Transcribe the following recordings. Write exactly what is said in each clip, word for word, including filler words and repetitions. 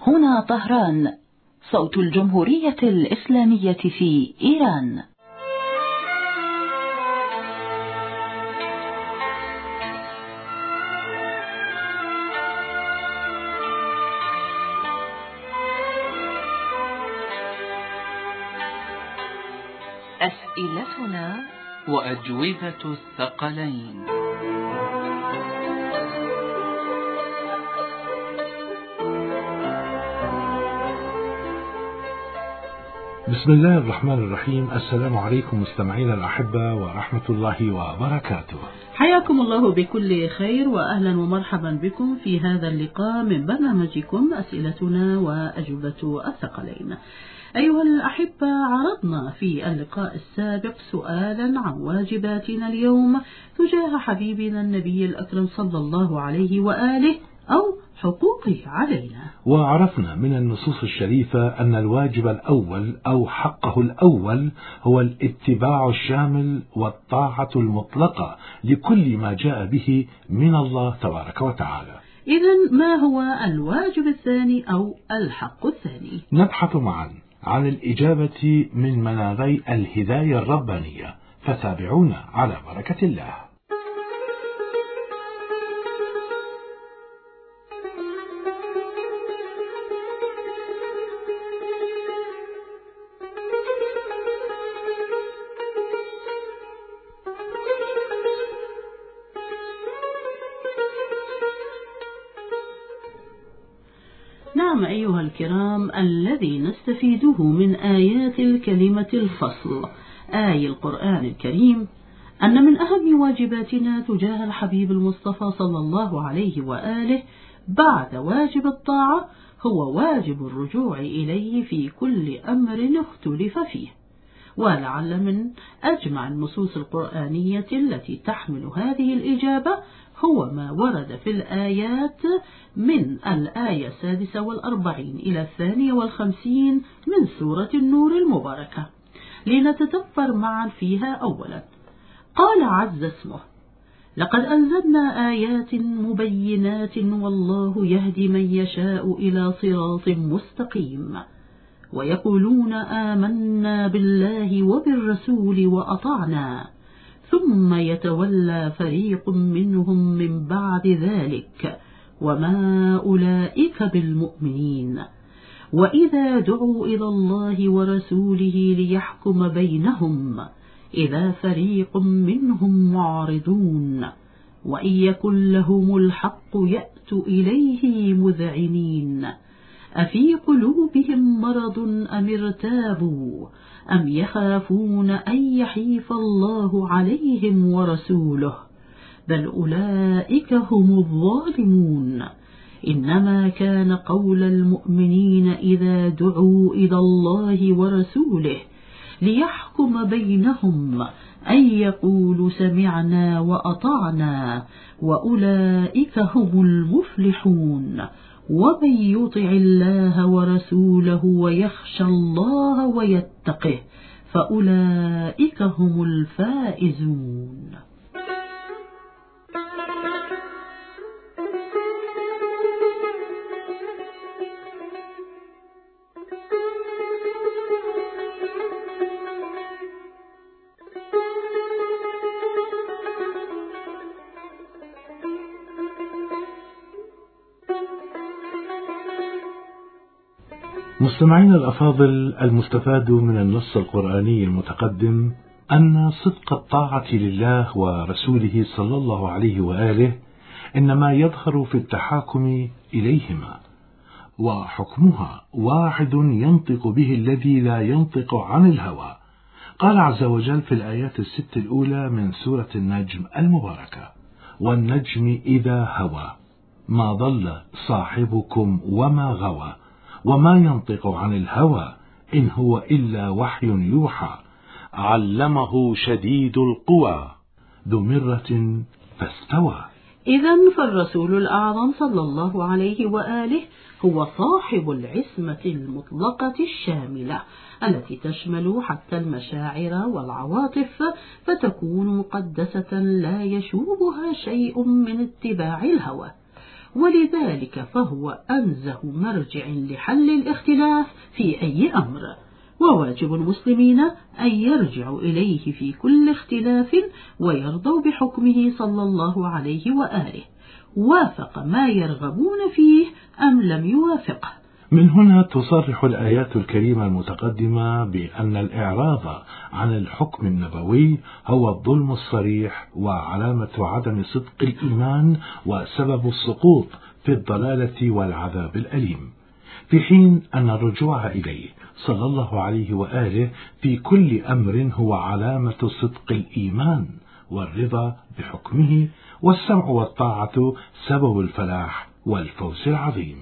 هنا طهران، صوت الجمهورية الإسلامية في إيران. أسئلتنا وأجوبة الثقلين. بسم الله الرحمن الرحيم. السلام عليكم مستمعينا الأحبة ورحمة الله وبركاته. حياكم الله بكل خير وأهلا ومرحبا بكم في هذا اللقاء من برنامجكم أسئلتنا وأجوبة الثقلين. أيها الأحبة، عرضنا في اللقاء السابق سؤالا عن واجباتنا اليوم تجاه حبيبنا النبي الأكرم صلى الله عليه وآله أو حقوقه علينا، وعرفنا من النصوص الشريفة أن الواجب الأول أو حقه الأول هو الاتباع الشامل والطاعة المطلقة لكل ما جاء به من الله تبارك وتعالى. إذن ما هو الواجب الثاني أو الحق الثاني؟ نبحث معا عن الإجابة من مناري الهداية الربانية، فتابعونا على بركة الله. نعم أيها الكرام، الذي نستفيده من آيات الكلمة الفصل آي القرآن الكريم أن من أهم واجباتنا تجاه الحبيب المصطفى صلى الله عليه وآله بعد واجب الطاعة هو واجب الرجوع إليه في كل أمر اختلف فيه. ولعل من أجمع النصوص القرآنية التي تحمل هذه الإجابة هو ما ورد في الآيات من الآية السادسة والأربعين إلى الثانية والخمسين من سورة النور المباركة، لنتدبر معا فيها. أولا، قال عز اسمه: لقد أنزلنا آيات مبينات والله يهدي من يشاء إلى صراط مستقيم. ويقولون آمنا بالله وبالرسول وأطعنا ثم يتولى فريق منهم من بعد ذلك وما أولئك بالمؤمنين. وإذا دعوا إلى الله ورسوله ليحكم بينهم إذا فريق منهم معرضون وإن يكن لهم الحق يأتوا إليه مذعنين. أفي قلوبهم مرض أم ارتابوا أم يخافون أن يحيف الله عليهم ورسوله بل أولئك هم الظالمون. إنما كان قول المؤمنين إذا دعوا إلى الله ورسوله ليحكم بينهم أن يقولوا سمعنا وأطعنا وأولئك هم المفلحون. ومن يطع الله ورسوله ويخشى الله ويتقه فأولئك هم الفائزون. مستمعين الأفاضل، المستفاد من النص القرآني المتقدم أن صدق الطاعة لله ورسوله صلى الله عليه وآله إنما يظهر في التحاكم إليهما، وحكمها واحد ينطق به الذي لا ينطق عن الهوى. قال عز وجل في الآيات الست الأولى من سورة النجم المباركة: والنجم إذا هوى ما ضل صاحبكم وما غوى وما ينطق عن الهوى إن هو إلا وحي يوحى علمه شديد القوى ذو مرة فاستوى. إذن فالرسول الأعظم صلى الله عليه وآله هو صاحب العصمة المطلقة الشاملة التي تشمل حتى المشاعر والعواطف، فتكون مقدسة لا يشوبها شيء من اتباع الهوى. ولذلك فهو أنزه مرجع لحل الاختلاف في أي أمر، وواجب المسلمين أن يرجعوا إليه في كل اختلاف ويرضوا بحكمه صلى الله عليه وآله، وافق ما يرغبون فيه أم لم يوافقه. من هنا تصرح الآيات الكريمة المتقدمة بأن الإعراض عن الحكم النبوي هو الظلم الصريح وعلامة عدم صدق الإيمان وسبب السقوط في الضلالة والعذاب الأليم، في حين أن الرجوع إليه صلى الله عليه وآله في كل أمر هو علامة صدق الإيمان والرضا بحكمه، والسمع والطاعة سبب الفلاح والفوز العظيم.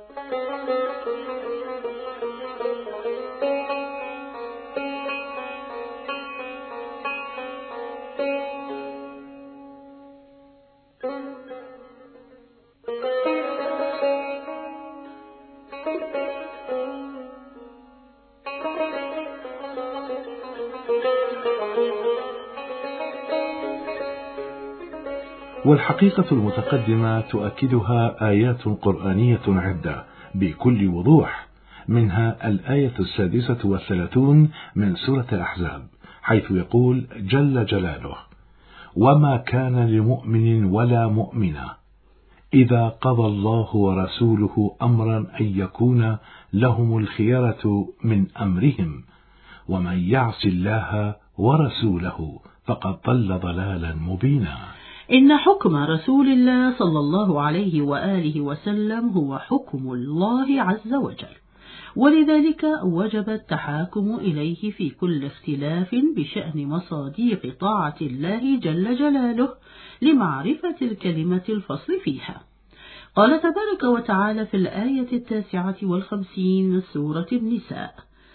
والحقيقة المتقدمة تؤكدها آيات قرآنية عدة بكل وضوح، منها الآية السادسة والثلاثون من سورة الأحزاب، حيث يقول جل جلاله: وما كان لمؤمن ولا مؤمنة إذا قضى الله ورسوله أمرا أن يكون لهم الخيرة من أمرهم ومن يعص الله ورسوله فقد ضل ضلالا مبينا. إن حكم رسول الله صلى الله عليه وآله وسلم هو حكم الله عز وجل، ولذلك وجب التحاكم إليه في كل اختلاف بشأن مصاديق طاعة الله جل جلاله لمعرفة الكلمة الفصل فيها. قال تبارك وتعالى في الآية التاسعة والخمسين من سورة النساء: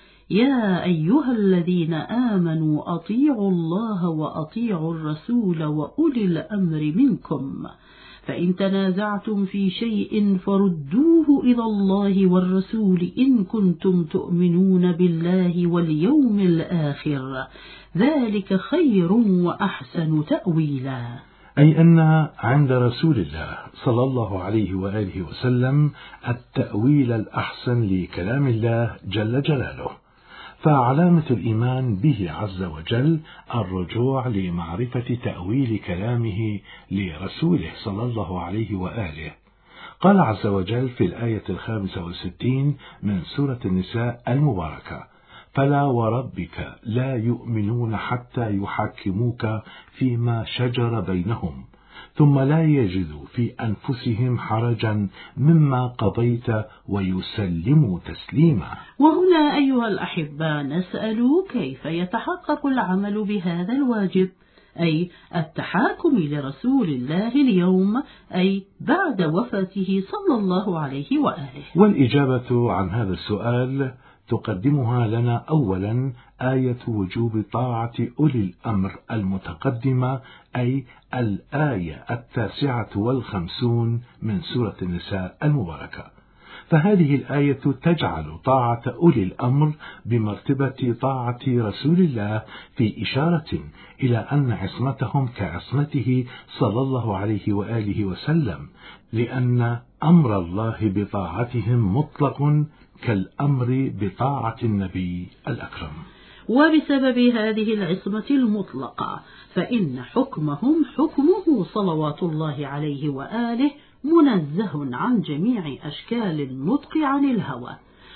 يا أيها الذين آمنوا أطيعوا الله وأطيعوا الرسول وأولي الأمر منكم، فإن تنازعتم في شيء فردوه إلى الله والرسول إن كنتم تؤمنون بالله واليوم الآخر، ذلك خير وأحسن تأويلا. أي أن عند رسول الله صلى الله عليه وآله وسلم التأويل الأحسن لكلام الله جل جلاله، فعلامة الإيمان به عز وجل الرجوع لمعرفة تأويل كلامه لرسوله صلى الله عليه وآله. قال عز وجل في الآية الخامسة والستين من سورة النساء المباركة: فلا وربك لا يؤمنون حتى يحكموك فيما شجر بينهم ثم لا يجدوا في أنفسهم حرجا مما قضيت ويسلموا تسليما. وهنا أيها الأحبة نسأل كيف يتحقق العمل بهذا الواجب، أي التحاكم لرسول الله اليوم، أي بعد وفاته صلى الله عليه وآله. والإجابة عن هذا السؤال تقدمها لنا أولا آية وجوب طاعة أولي الأمر المتقدمة، أي الآية التاسعة والخمسون من سورة النساء المباركة. فهذه الآية تجعل طاعة أولي الأمر بمرتبة طاعة رسول الله، في إشارة إلى أن عصمتهم كعصمته صلى الله عليه وآله وسلم، لأن أمر الله بطاعتهم مطلق كالأمر بطاعة النبي الأكرم. وبسبب هذه العصمة المطلقة فإن حكمهم حكمه صلوات الله عليه وآله منزه عن جميع أشكال النطق عن الهوى،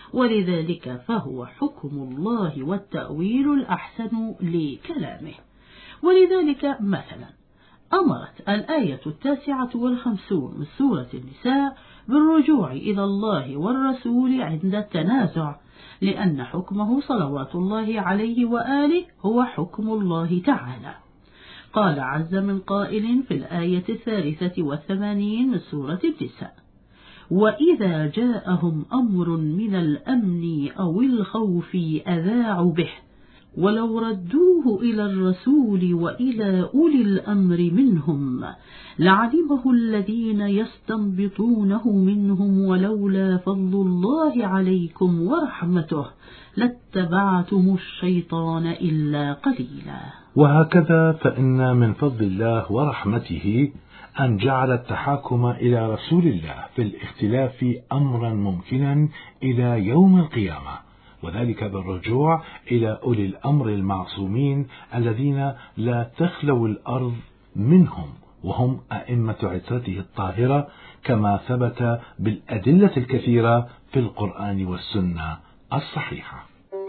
ولذلك فهو حكم الله والتأويل الأحسن لكلامه. ولذلك مثلا أمرت الآية التاسعة والخمسون من سورة النساء بالرجوع إلى الله والرسول عند التنازع، لأن حكمه صلوات الله عليه وآله هو حكم الله تعالى. قال عز من قائل في الآية الثالثة والثمانين من سورة النساء: وإذا جاءهم أمر من الأمن أو الخوف أذاعوا به ولو ردوه إلى الرسول وإلى أولي الأمر منهم لعلمه الذين يستنبطونه منهم ولولا فضل الله عليكم ورحمته لاتبعتم الشيطان إلا قليلا. وهكذا فإن من فضل الله ورحمته أن جعل التحاكم إلى رسول الله في الاختلاف أمرا ممكنا إلى يوم القيامة، وذلك بالرجوع إلى أولي الأمر المعصومين الذين لا تخلو الأرض منهم، وهم أئمة عترته الطاهرة، كما ثبت بالأدلة الكثيرة في القرآن والسنة الصحيحة.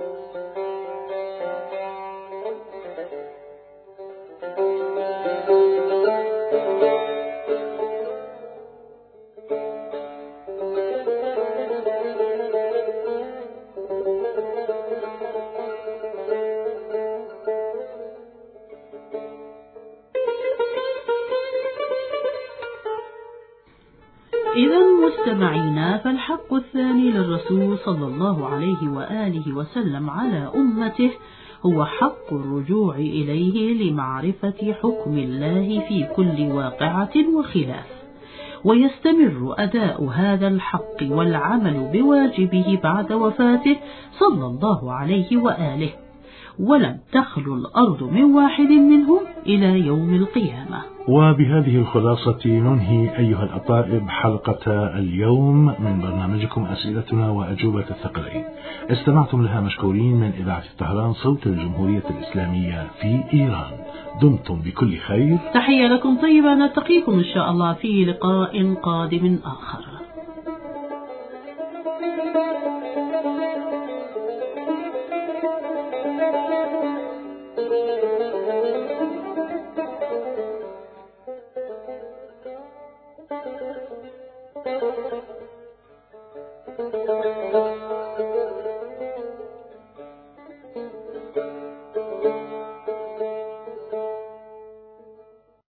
إذا مستمعينا، فالحق الثاني للرسول صلى الله عليه وآله وسلم على أمته هو حق الرجوع إليه لمعرفة حكم الله في كل واقعة وخلاف، ويستمر أداء هذا الحق والعمل بواجبه بعد وفاته صلى الله عليه وآله، ولم تخلو الأرض من واحد منهم إلى يوم القيامة. وبهذه الخلاصة ننهي أيها الأطائب حلقة اليوم من برنامجكم أسئلتنا وأجوبة الثقلين. استمعتم لها مشكورين من إذاعة طهران صوت الجمهورية الإسلامية في إيران. دمتم بكل خير. تحية لكم طيبة، نلتقيكم إن شاء الله في لقاء قادم آخر. Thank you.